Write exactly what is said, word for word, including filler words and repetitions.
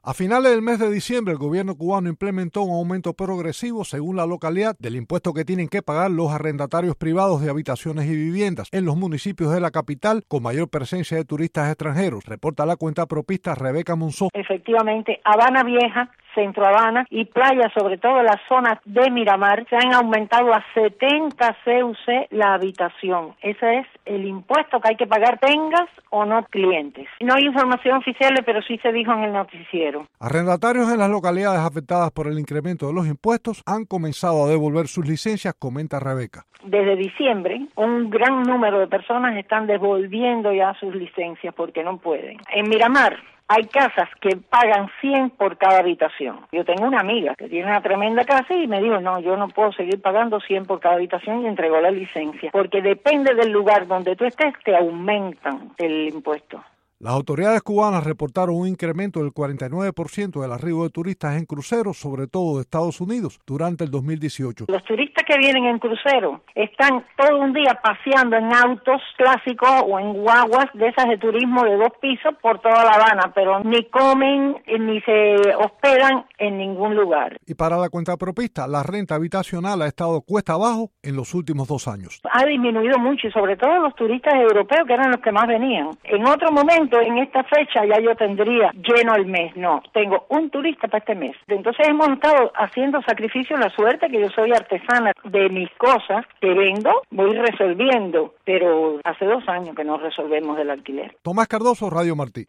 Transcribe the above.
A finales del mes de diciembre, el gobierno cubano implementó un aumento progresivo según la localidad del impuesto que tienen que pagar los arrendatarios privados de habitaciones y viviendas en los municipios de la capital con mayor presencia de turistas extranjeros. Reporta la cuenta propista Rebeca Monzó. Efectivamente, Habana Vieja, Centro Habana y Playa, sobre todo las zonas de Miramar, se han aumentado a setenta C U C la habitación. Ese es el impuesto que hay que pagar, tengas o no clientes. No hay información oficial, pero sí se dijo en el noticiero. Arrendatarios en las localidades afectadas por el incremento de los impuestos han comenzado a devolver sus licencias, comenta Rebeca. Desde diciembre, un gran número de personas están devolviendo ya sus licencias porque no pueden. En Miramar hay casas que pagan cien por cada habitación. Yo tengo una amiga que tiene una tremenda casa y me dijo, no, yo no puedo seguir pagando cien por cada habitación, y entregó la licencia. Porque depende del lugar donde tú estés, te aumentan el impuesto. Las autoridades cubanas reportaron un incremento del cuarenta y nueve por ciento del arribo de turistas en cruceros, sobre todo de Estados Unidos, durante el dos mil dieciocho. Los turistas que vienen en crucero están todo un día paseando en autos clásicos o en guaguas de esas de turismo de dos pisos por toda La Habana, pero ni comen ni se hospedan en ningún lugar. Y para la cuenta propista, la renta habitacional ha estado cuesta abajo en los últimos dos años. Ha disminuido mucho, y sobre todo los turistas europeos, que eran los que más venían. En otro momento, en esta fecha ya yo tendría lleno el mes, no, tengo un turista para este mes. Entonces hemos estado haciendo sacrificio, la suerte que yo soy artesana de mis cosas que vendo, voy resolviendo, pero hace dos años que no resolvemos el alquiler. Tomás Cardoso, Radio Martí.